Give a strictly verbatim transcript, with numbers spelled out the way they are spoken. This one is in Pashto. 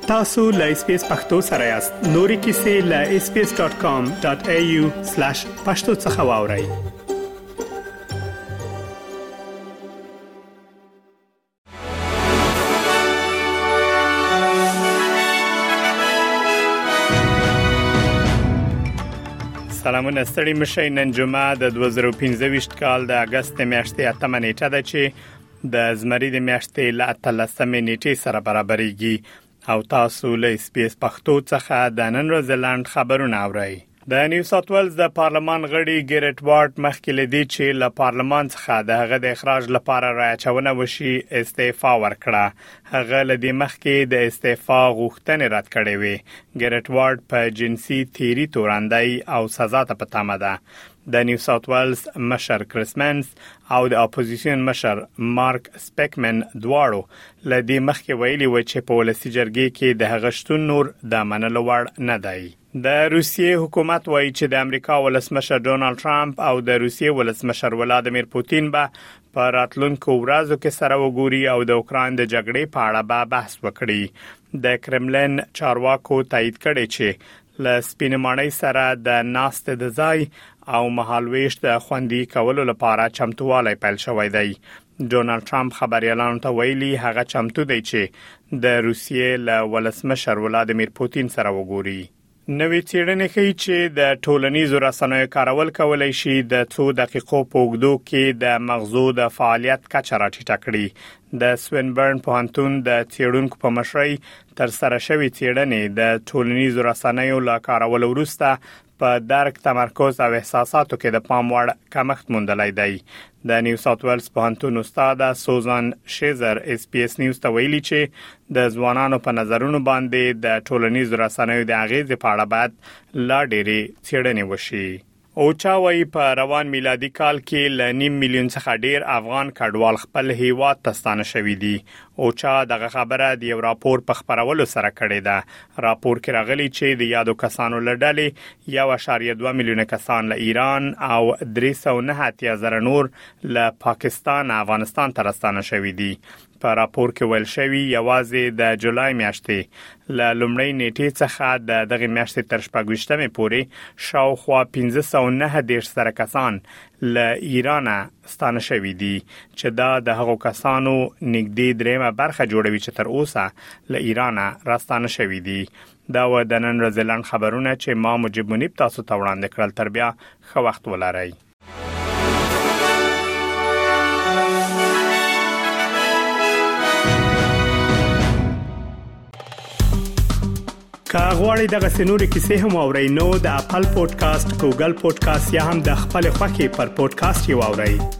تاسو له اس پی اس پختو سره یاست. نوري کیسې له اس پی اس ډاٹ کام ډاٹ اي يو سلاش پښتو څخه واورئ. سلامونه ستړي مشي. نن جمعه د دوه زره پنځه کال د اگست میاشتې اتمه نیټه ده چې د زمری د میاشتې ل اتلسمې نیټې سره برابرېږي او تاسو له اس پی اس پښتو څخه د نن ورځ لاند خبرونه اورئ. د نیو ساوث ویلز د پارلمان غړي ګریټ وارد مخکې لدی چې له پارلمان څخه د هغه د اخراج لپاره راچونه وشي استعفا ورکړه. هغه لدی مخکې د استعفا غوښتنې رد کړې وې. ګریټ وارد په جنسي تیری توراندای او سزا ته پتامه ده. د نیو ساوث ویلز مشر کریسمنس او د اپوزیشن مشر مارک سپیکمن دواړو لدی مخکې ویلي و چې په ولسی جرګې کې د هغه شتون نور د منلو وړ نه دی. د روسیې حکومت وایي چې د امریکا ولسمشر ډونالد ټرامپ او د روسیې ولسمشر ولادیمیر پوتین به په راتلونکو ورځو کې سره وګوري او د اوکران د جګړې په اړه به بحث وکړي. د کرملین چارواکو تایید کړي چې له سپینمانۍ سره د ناست د ځای او مهالويش د خوندي کولو لپاره چمتووالی پیل شوی دی. ډونالد ټرامپ خبريالانو ته ویلي هغه چمتو دی چې د روسیې له ولسمشر ولادیمیر پوتین سره وګوري. نوې څېړنې ښیي چې د ټولنیزو رسنیو کارول کولای شي د څو دقیقو په اوږدو کې د مغزو د فعالیت کچه راټیټه کړي. د سوینبرن پوهنتون د څېړونکو په مشرۍ تر سره شوې څېړنې د ټولنیزو رسنیو له کارول وروسته په درک تمرکز او احساساتو کې د پام وړ کمښت موندلای دی. د نیو ساوث ویلز پوهنتون استاد سوزان شیزر اس پی اس نیوز ته ویلي چې د ځوانانو په نظرونو باندې د ټولنیزو رسنیو د اغیزې په اړه باید لا ډېرې څېړنې وشي. اوچا وايي په روان میلادي کال کې ل نیم میلیون څخه ډیر افغان کډوال خپل هیواد ته ستانه شوي دي. اوچا دغه خبره د یو راپور په خبرولو سره کړې ده. راپور کې راغلي چې د یادو کسانو لړلې یو اعشاریه دوه میلیونه کسان له ایران او درې سوه نه اتیا زره نور له پاکستان افغانستان ته ستانه شوي دي. په راپور کې ویل شوی یوازې د جولای میاشتې له لومړۍ نیټې څخه د دغه میاشتې تر شپږویشتمې پورې شاوخوا پنځه سوه نه دېرش زره کسان له ایران ستانه شوي دي چې دا د هغو کسانو نږدې دریمه برخه جوړوي چې تر اوسه له ایران راستانه شوي دي. دا و د نن ورځې لاند خبرونه چې ما مجيب منیب تاسو ته وړاندې کړل. تر بیا ښه وخت ولرئ. که غواړئ دغه سنوري کیسې هم اورئ نو د خپل پودکاسټ ګوګل پودکاسټ یا هم د خپل خوښي پر پودکاسټ یو اورئ.